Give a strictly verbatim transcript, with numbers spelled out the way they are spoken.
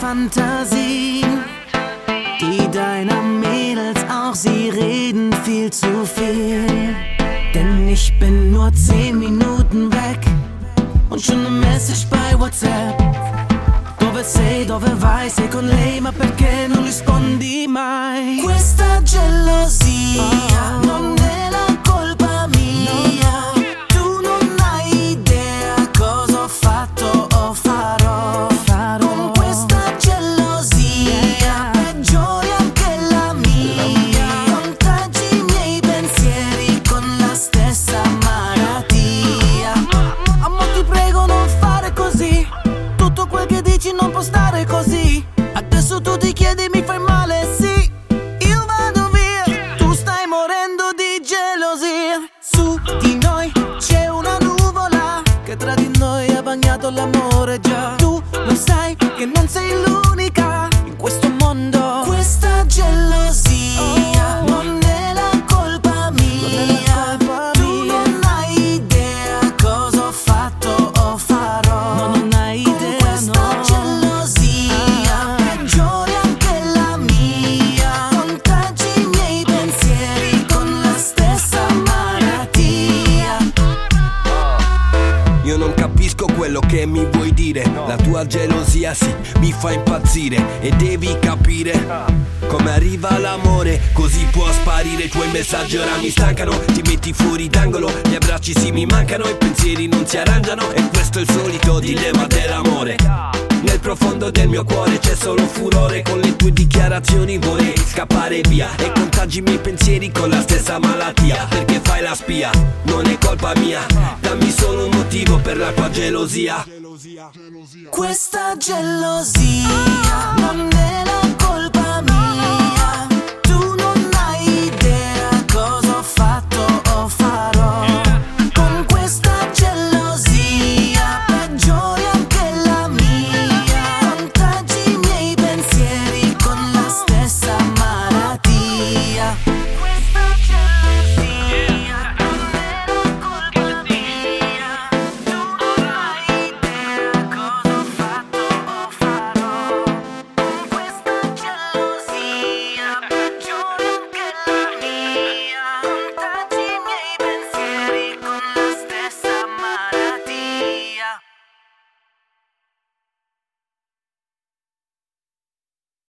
Fantasie. Die deiner Mädels auch, sie reden viel zu viel. Denn ich bin nur zehn Minuten weg und schon eine Message bei WhatsApp. Dove sei, dove vai, sei con lei, ma perché non rispondi mai? Questa gelosia oh. non è la colpa mia. Tu non hai idea cosa ho fatto o farò. farò. Con questa gelosia peggiori anche la mia. Contagi i miei pensieri con la stessa malattia. Amore, ti prego non fare così. Tutto quel che dici non può stare così. Adesso tu ti chiedi mi fai male, sì. Io vado via, tu stai morendo di gelosia. Su di noi c'è una nuvola che tra di noi ha bagnato l'amore già. Tu lo sai che non sei l'unica in questo mondo. Questa gelosia oh. non è la colpa mia. Tu non hai idea cosa ho fatto o farò. No, non hai idea. Con questa gelosia peggiori anche la mia. Contagi i miei pensieri con la stessa malattia. Io non capisco quello che mi vuoi dire. La tua gelosia sì, mi fa impazzire. E devi capire come arriva l'amore, così può sparire. I tuoi messaggi ora mi stancano. Ti metti fuori d'angolo, gli abbracci sì mi mancano. I pensieri non si arrangiano. E questo è il solito dilemma dell'amore. Nel profondo del mio cuore c'è solo furore. Con le tue dichiarazioni vorrei scappare via. E contagi i miei pensieri con la stessa malattia. Perché fai la spia, non è colpa mia. Dammi solo un motivo per la tua gelosia. Questa gelosia non è la